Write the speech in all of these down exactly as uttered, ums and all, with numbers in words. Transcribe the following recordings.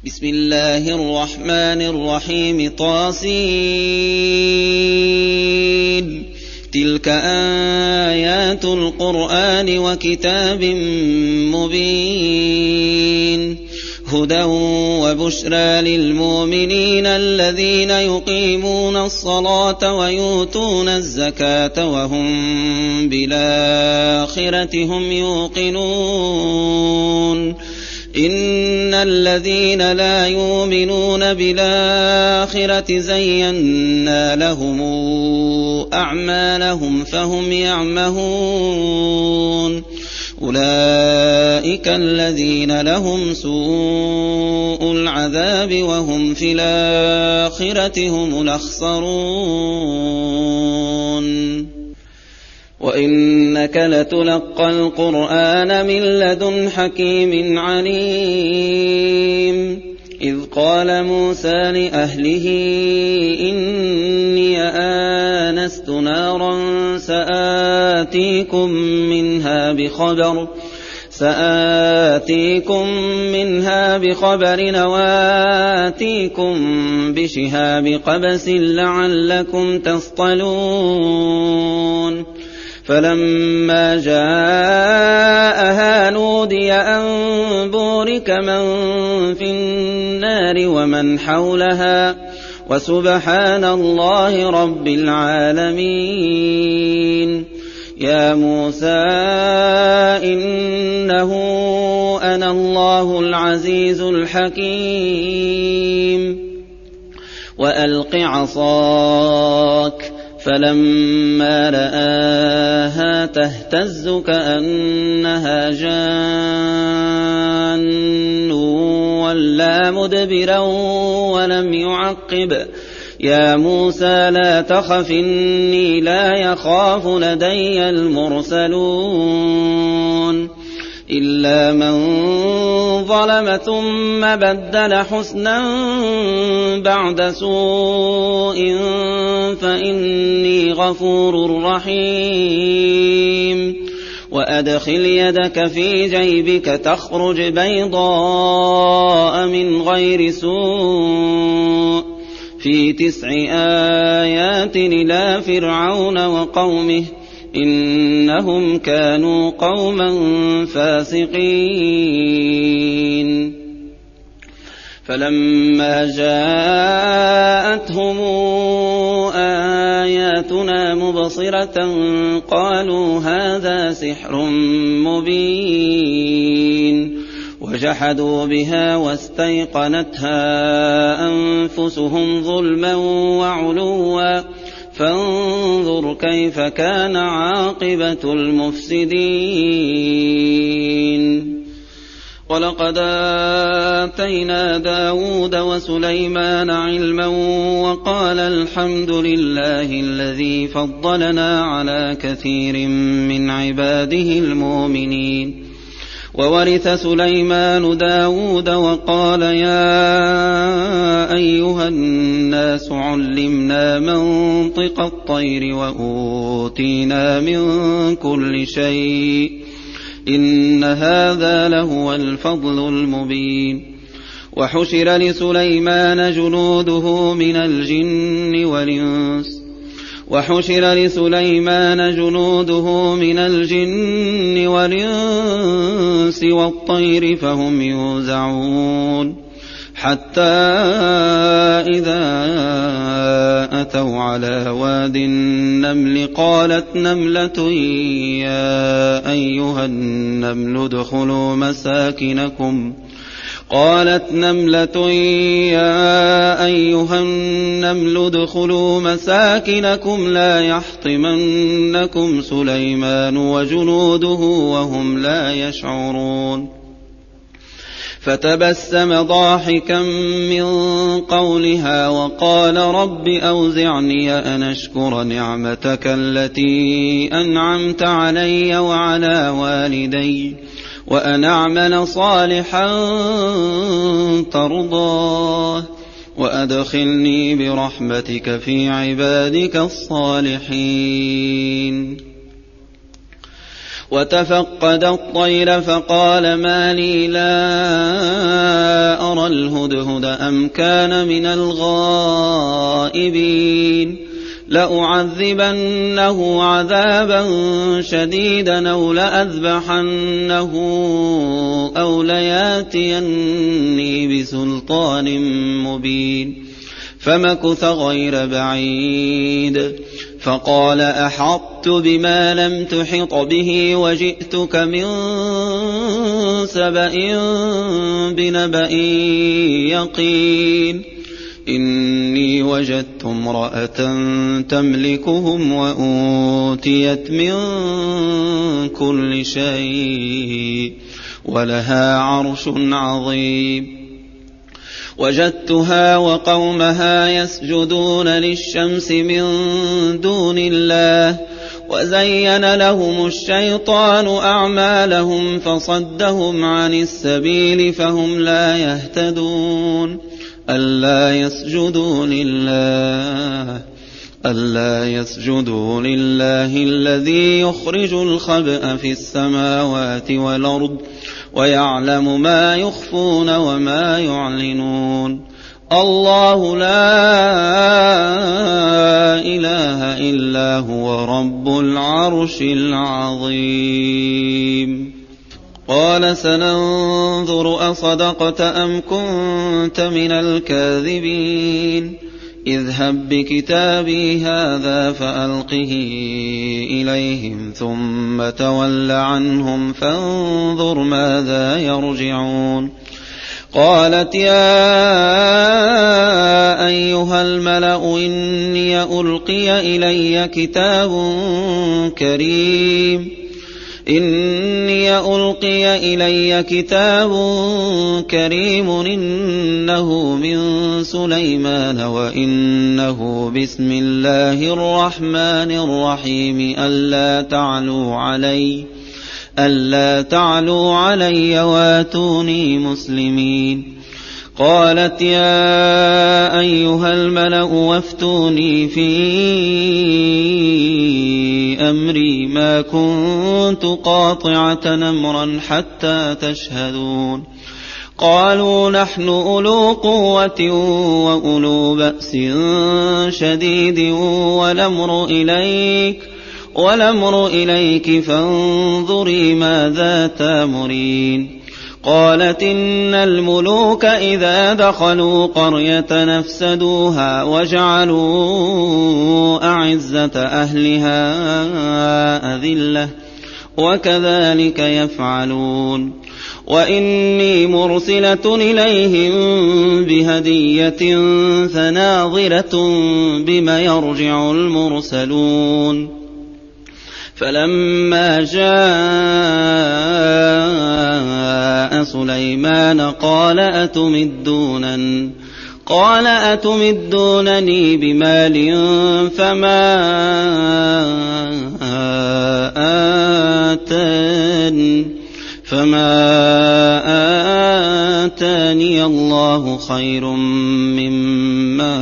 بسم الله الرحمن الرحيم طاسين تلك آيات القرآن وكتاب مبين هدى وبشرى للمؤمنين الذين يقيمون الصلاة ويؤتون الزكاة وهم بالآخرة هم يوقنون إن الذين لا يؤمنون بالآخرة زينا لهم أعمالهم فهم يعمهون أولئك الذين لهم سوء العذاب وهم في الآخرة هم الأخسرون وإنك لتلقى القرآن من لدن حكيم عليم إذ قال موسى لأهله إني آنست نارا سآتيكم منها بخبر سآتيكم منها بخبر وآتيكم بشهاب قبس لعلكم تصطلون فلما جاءها نودي أن بورك من في النار ومن حولها وسبحان الله رب العالمين يا موسى إنه أنا الله العزيز الحكيم وألق عصاك فلما رآها تهتز كأنها جان ولا مدبرا ولم يعقب يا موسى لا تخف إني لا يخاف لدي المرسلون إلا من ظلم ثم بدل حسنا بعد سوء فإني غفور رحيم وأدخل يدك في جيبك تخرج بيضاء من غير سوء في تسع آيات إلى فرعون وقومه إنهم كانوا قوما فاسقين فلما جاءتهم آياتنا مبصرة قالوا هذا سحر مبين وجحدوا بها واستيقنتها أنفسهم ظلما وعلوا فانظر كيف كان عاقبة المفسدين ولقد آتينا داود وسليمان علما وقال الحمد لله الذي فضلنا على كثير من عباده المؤمنين وورث سليمان داود وقال يا أيها الناس علمنا منطق الطير وأوتينا من كل شيء إن هذا لهو الفضل المبين وحشر لسليمان جنوده من الجن والإنس وحشر لسليمان جنوده من الجن والإنس والطير فهم يوزعون حتى إذا أتوا على واد النمل قالت نملة يا أيها النمل ادخلوا مساكنكم قالت نملة يا أيها النمل ادخلوا مساكنكم لا يحطمنكم سليمان وجنوده وهم لا يشعرون فتبسم ضاحكا من قولها وقال رب أوزعني أن أشكر نعمتك التي أنعمت علي وعلى والدي وأن أعمل صالحا ترضاه وأدخلني برحمتك في عبادك الصالحين وتفقد الطير فقال ما لي لا أرى الهدهد أم كان من الغائبين لأعذبنه عذابا شديدا أو لأذبحنه أو لياتيني بسلطان مبين فمكث غير بعيد فقال أحطت بما لم تحط به وجئتك من سبأ بنبأ يقين إني وجدت امرأة تملكهم وأوتيت من كل شيء ولها عرش عظيم وجدتها وقومها يسجدون للشمس من دون الله وزين لهم الشيطان أعمالهم فصدهم عن السبيل فهم لا يهتدون ألا يسجدوا لله ألا يسجدوا لله الذي يخرج الخبأ في السماوات والأرض ويعلم ما يخفون وما يعلنون الله لا إله إلا هو رب العرش العظيم قال سننظر أصدقت أم كنت من الكاذبين اذهب بكتابي هذا فألقه إليهم ثم تول عنهم فانظر ماذا يرجعون قالت يا أيها الملأ إني ألقي إلي كتاب كريم إني ألقي إلي كتاب كريم إنه من سليمان وإنه بسم الله الرحمن الرحيم ألا تعلوا علي ألا تعلوا علي واتوني مسلمين قالت يا أيها الملأ وافتوني في أمري ما كنت قاطعة أمرا حتى تشهدون قالوا نحن أولو قوة وأولو بأس شديد والأمر إليك والأمر إليك فانظري ماذا تأمرين قالت إن الملوك إذا دخلوا قرية نفسدوها وجعلوا أعزة أهلها أذلة وكذلك يفعلون وإني مرسلة إليهم بهدية فناظرة بما يرجع المرسلون فلما جاء سليمان قال أتمدونني قال أتمدونني بمال فما آتاني فما آتاني الله خير مما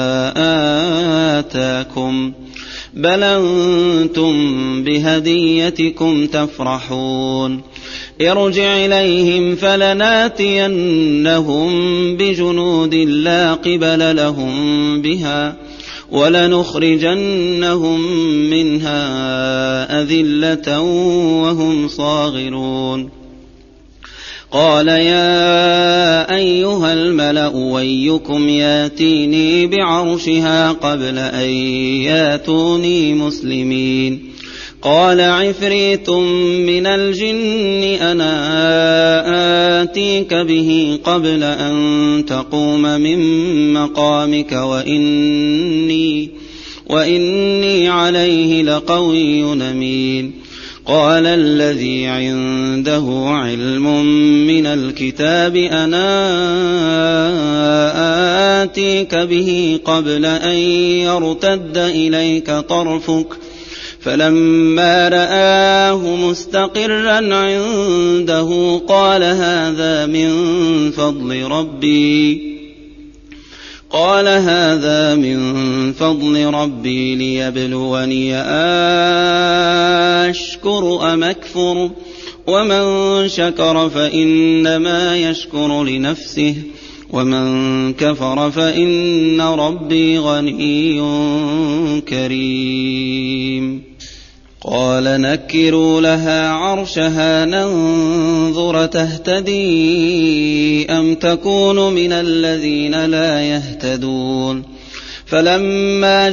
آتاكم بل أنتم بهديتكم تفرحون ارجع إليهم فلناتينهم بجنود لا قبل لهم بها ولنخرجنهم منها أذلة وهم صاغرون قال يا أيها الملأ ويكم ياتيني بعرشها قبل أن ياتوني مسلمين قال عفريت من الجن أنا آتيك به قبل أن تقوم من مقامك وإني, وإني عليه لقوي أمين قال الذي عنده علم من الكتاب أنا آتيك به قبل أن يرتد إليك طرفك فلما رآه مستقرا عنده قال هذا من فضل ربي قال هذا من فضل ربي ليبلوني أشكر أم أكفر ومن شكر فإنما يشكر لنفسه ومن كفر فإن ربي غني كريم. قال نكروا لها عرشها ننظر تهتدي أم تكون من الذين لا يهتدون. فلما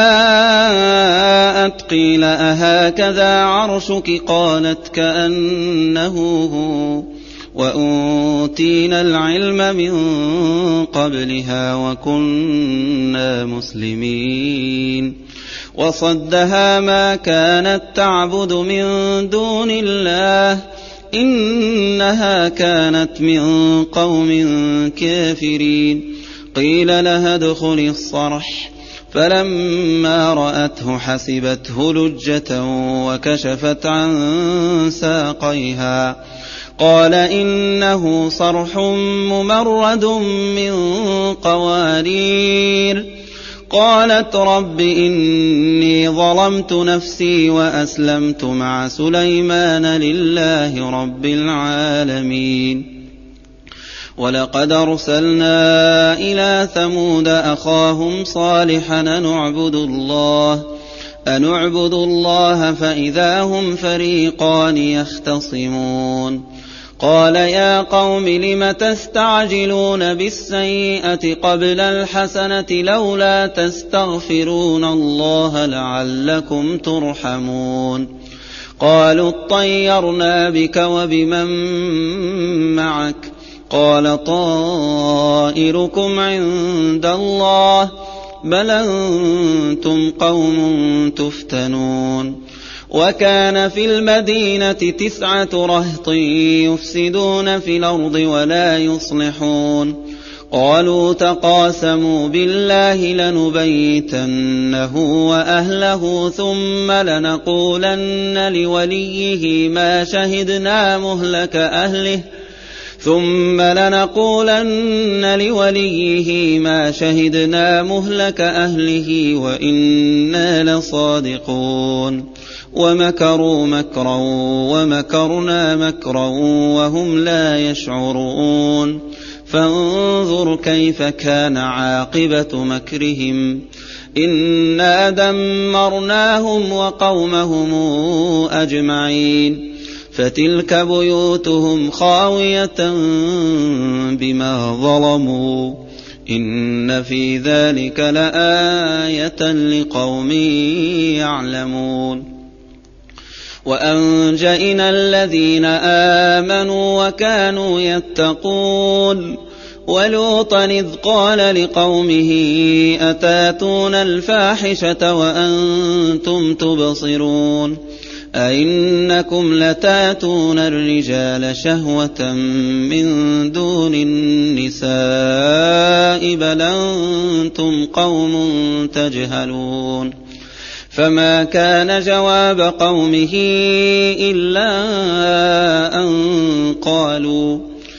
جاءت قيل أهكذا عرشك قالت كأنه هو وأوتينا العلم من قبلها وكنا مسلمين. وصدها ما كانت تعبد من دون الله إنها كانت من قوم كافرين. قيل لها ادخل الصرح فلما رأته حسبته لجة وكشفت عن ساقيها قال إنه صرح ممرد من قوارير. قالت رب إني ظلمت نفسي وأسلمت مع سليمان لله رب العالمين. ولقد أرسلنا إلى ثمود أخاهم صالحا نعبد الله أنعبد الله فإذا هم فريقان يختصمون. قال يا قوم لم تستعجلون بالسيئة قبل الحسنة لولا تستغفرون الله لعلكم ترحمون. قالوا اطيرنا بك وبمن معك قال طائركم عند الله بل أنتم قوم تفتنون. وكان في المدينة تسعة رهط يفسدون في الأرض ولا يصلحون. قالوا تقاسموا بالله لنبيتنه وأهله ثم لنقولن لوليه ما شهدنا مهلك أهله ثم لنقولن لوليه ما شهدنا مهلك أهله وإنا لصادقون. ومكروا مكرا ومكرنا مكرا وهم لا يشعرون. فانظر كيف كان عاقبة مكرهم إنا دمرناهم وقومهم أجمعين. فتلك بيوتهم خاوية بما ظلموا إن في ذلك لآية لقوم يعلمون. وأنجينا الذين آمنوا وكانوا يتقون. ولوطا إذ قال لقومه أتاتون الفاحشة وأنتم تبصرون أئنكم لتاتون الرجال شهوة من دون النساء بل أنتم قوم تجهلون. فما كان جواب قومه إلا أن قالوا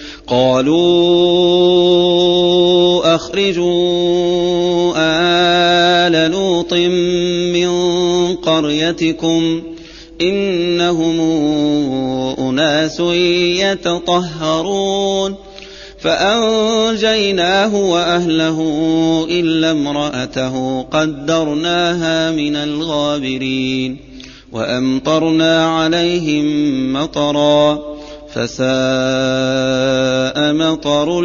قالوا أخرجوا آل لوط من قريتكم إنهم أناس يتطهرون. فأنجيناه وأهله إلا امرأته قدرناها من الغابرين. وأمطرنا عليهم مطرا فساء مطر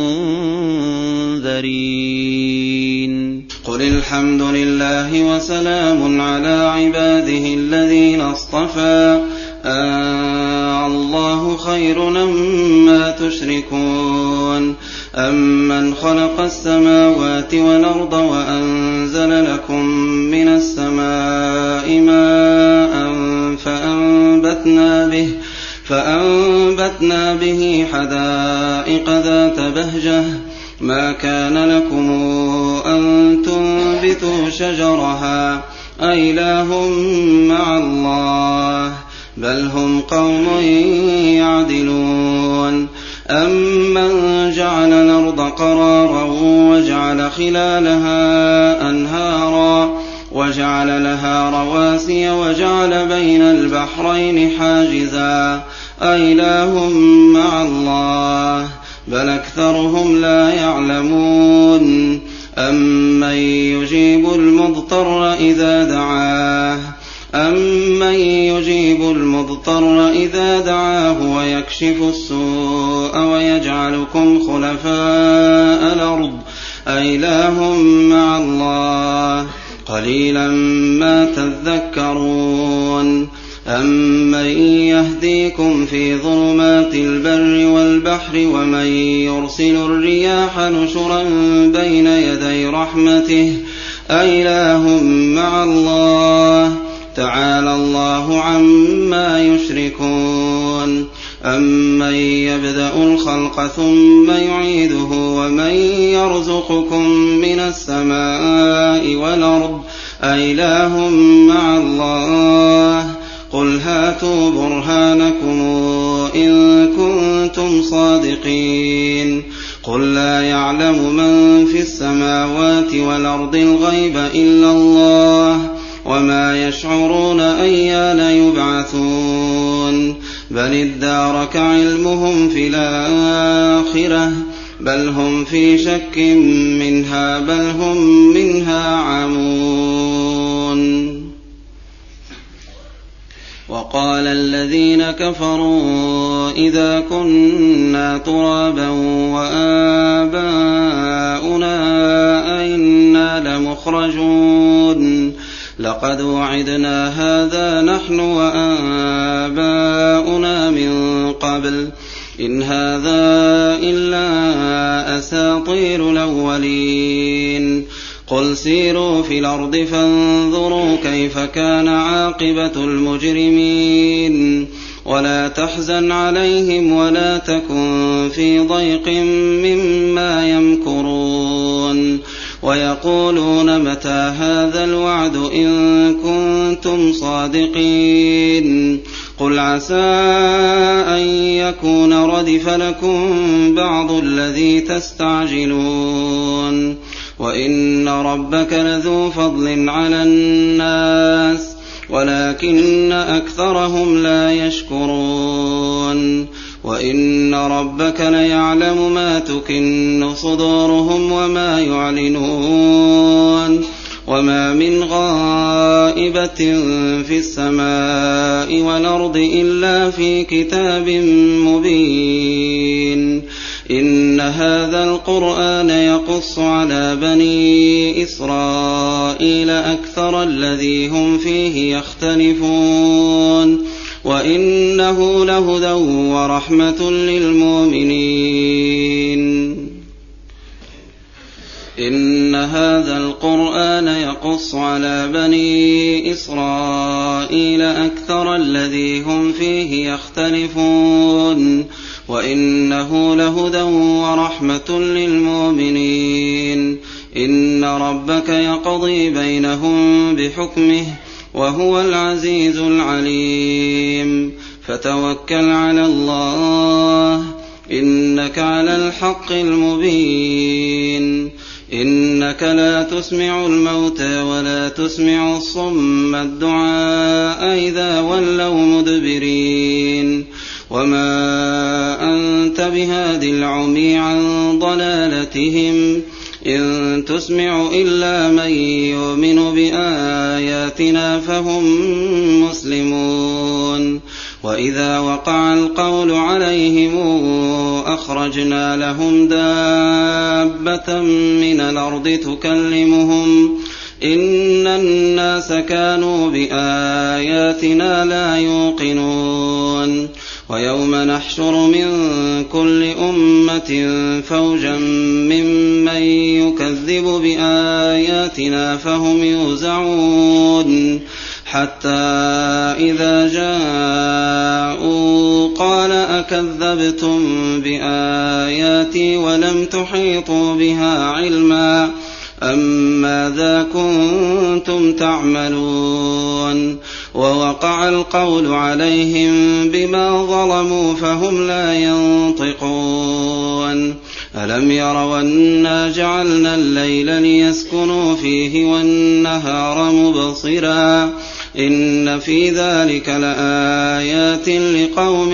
المنذرين. قل الحمد لله وسلام على عباده الذين اصطفى آه الله خير مما تشركون. أمن خلق السماوات والأرض وأنزل لكم من السماء ماء فأنبتنا به فأنبتنا به حدائق ذات بهجة ما كان لكم أن تنبتوا شجرها أإله مع الله بل هم قوم يعدلون. أَمَّن جَعَلَ الْأَرْضَ قَرَارًا وَجَعَلَ خِلَالَهَا أَنْهَارًا وَجَعَلَ لَهَا رَوَاسِيَ وَجَعَلَ بَيْنَ الْبَحْرَيْنِ حَاجِزًا أَإِلَٰهٌ مَّعَ اللَّهِ بَلْ أَكْثَرُهُمْ لَا يَعْلَمُونَ أَمَّن يُجِيبُ الْمُضْطَرَّ إِذَا دَعَاهُ أَمَّن يُجِيبُ الْمُضْطَرَّ إِذَا دَعَاهُ وَيَكْشِفُ السُّوءَ وَيَجْعَلُكُمْ خُلَفَاءَ الْأَرْضِ أَإِلَٰهٌ مَّعَ اللَّهِ قَلِيلًا مَّا تَذَكَّرُونَ أَمَّن يَهْدِيكُمْ فِي ظُلُمَاتِ الْبَرِّ وَالْبَحْرِ وَمَن يُرْسِلُ الرِّيَاحَ نُشُرًا بَيْنَ يَدَيْ رَحْمَتِهِ أَإِلَٰهٌ مَّعَ اللَّهِ تَعَالَى اللَّهُ عَمَّا يُشْرِكُونَ أَمَّن يَبْدَأُ الْخَلْقَ ثُمَّ يُعِيدُهُ وَمَن يَرْزُقُكُم مِّنَ السَّمَاءِ وَالْأَرْضِ أَإِلَٰهٌ مَّعَ اللَّهِ قُلْ هَاتُوا بُرْهَانَكُمْ إِن كُنتُمْ صَادِقِينَ قُل لَّا يَعْلَمُ مَن فِي السَّمَاوَاتِ وَالْأَرْضِ الْغَيْبَ إِلَّا اللَّهُ وَمَا يَشْعُرُونَ أَيَّانَ يُبْعَثُونَ بَلِ ادَّارَكَ عِلْمُهُمْ فِي الْآخِرَةِ بَلْ هُمْ فِي شَكٍّ مِّنْهَا بَلْ هُم مِّنْهَا عَمُونَ وَقَالَ الَّذِينَ كَفَرُوا إِذَا كُنَّا تُرَابًا وَآبَاؤُنَا أَئِنَّا لَمُخْرَجُونَ لَقَدْ وَعِدْنَا هَٰذَا نَحْنُ وَآبَاؤُنَا مِن قَبْلُ إِنْ هَٰذَا إِلَّا أَسَاطِيرُ الْأَوَّلِينَ قُلْ سِيرُوا فِي الْأَرْضِ فَانظُرُوا كَيْفَ كَانَ عَاقِبَةُ الْمُجْرِمِينَ وَلَا تَحْزَنْ عَلَيْهِمْ وَلَا تَكُن فِي ضَيْقٍ مِّمَّا يَمْكُرُونَ وَيَقُولُونَ مَتَىٰ هَٰذَا الْوَعْدُ إِن كُنتُمْ صَادِقِينَ قُلْ عَسَىٰ أَن يَكُونَ رَدِفَ لَكُم بَعْضُ الَّذِي تَسْتَعْجِلُونَ وَإِنَّ رَبَّكَ لَذُو فَضْلٍ عَلَى النَّاسِ وَلَٰكِنَّ أَكْثَرَهُمْ لَا يَشْكُرُونَ وَإِنَّ رَبَّكَ لَيَعْلَمُ مَا تُكِنُّ صُدُورُهُمْ وَمَا يُعْلِنُونَ وَمَا مِنْ غَائِبَةٍ فِي السَّمَاءِ وَالْأَرْضِ إِلَّا فِي كِتَابٍ مُّبِينٍ إِنَّ هَٰذَا الْقُرْآنَ يَقُصُّ عَلَىٰ بَنِي إِسْرَائِيلَ أَكْثَرَ الَّذِي هُمْ فِيهِ يَخْتَلِفُونَ وَإِنَّهُ لَهُدًى وَرَحْمَةٌ لِّلْمُؤْمِنِينَ إِنَّ هَٰذَا الْقُرْآنَ يَقُصُّ عَلَىٰ بَنِي إِسْرَائِيلَ أَكْثَرَ الَّذِي هُمْ فِيهِ يَخْتَلِفُونَ وَإِنَّهُ لَهُدًى وَرَحْمَةٌ لِّلْمُؤْمِنِينَ إِنَّ رَبَّكَ يَقْضِي بَيْنَهُم بِحُكْمِهِ وَهُوَ الْعَزِيزُ الْعَلِيمُ فَتَوَكَّلْ عَلَى اللَّهِ إِنَّكَ عَلَى الْحَقِّ الْمُبِينِ إِنَّكَ لَا تُسْمِعُ الْمَوْتَىٰ وَلَا تُسْمِعُ الصُّمَّ الدُّعَاءَ إِذَا وَلَّوْا مُدْبِرِينَ وَمَا أَنتَ بِهَادِ الْعُمْيِ عَن ضَلَالَتِهِمْ إِن تُسْمِعُ إِلَّا مَن يُؤْمِنُ بِآيَاتِنَا فَهُم مُّسْلِمُونَ وَإِذَا وَقَعَ الْقَوْلُ عَلَيْهِمْ أَخْرَجْنَا لَهُمْ دَابَّةً مِّنَ الْأَرْضِ تُكَلِّمُهُمْ إِنَّ النَّاسَ كَانُوا بِآيَاتِنَا لَا يُوقِنُونَ وَيَوْمَ نَحْشُرُ مِن كُلِّ أُمَّةٍ فَوْجًا مِّمَّن يُكَذِّبُ بِآيَاتِنَا فَهُمْ يُوزَعُونَ حَتَّىٰ إِذَا جَاءُوا قَالَ أَكَذَّبْتُم بِآيَاتِي وَلَمْ تُحِيطُوا بِهَا عِلْمًا أَمَّاذَا كُنتُمْ تَعْمَلُونَ ووقع القول عليهم بما ظلموا فهم لا ينطقون ألم يروا أنا جعلنا الليل ليسكنوا فيه والنهار مبصرا إن في ذلك لآيات لقوم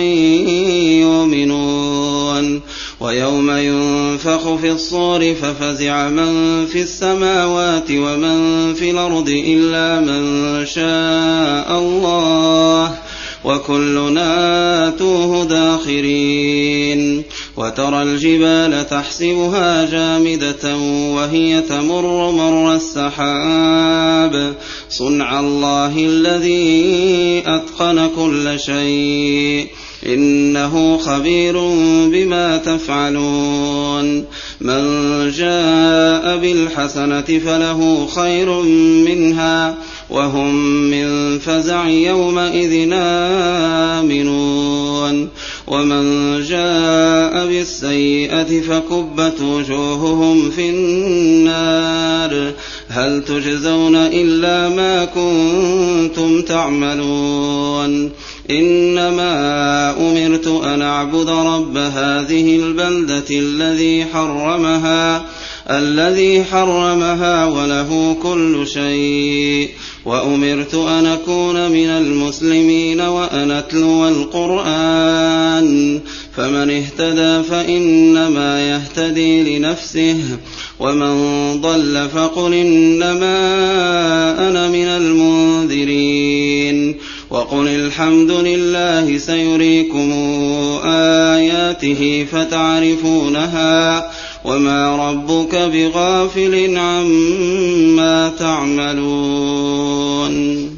يؤمنون ويوم ينفخ في الصور ففزع من في السماوات ومن في الأرض إلا من شاء الله وكلنا آتوه داخرين وترى الجبال تحسبها جامدة وهي تمر مر السحاب صنع الله الذي أتقن كل شيء إنه خبير بما تفعلون من جاء بالحسنة فله خير منها وهم من فزع يومئذ آمنون ومن جاء بالسيئة فكبت وجوههم في النار هل تجزون إلا ما كنتم تعملون إنما أمرت أن أعبد رب هذه البلدة الذي حرمها الذي حرمها وله كل شيء وأمرت أن أكون من المسلمين وأن أتلو القرآن فمن اهتدى فإنما يهتدي لنفسه ومن ضل فقل إنما أنا من المنذرين وقل الحمد لله سيريكم آياته فتعرفونها وما ربك بغافل عما تعملون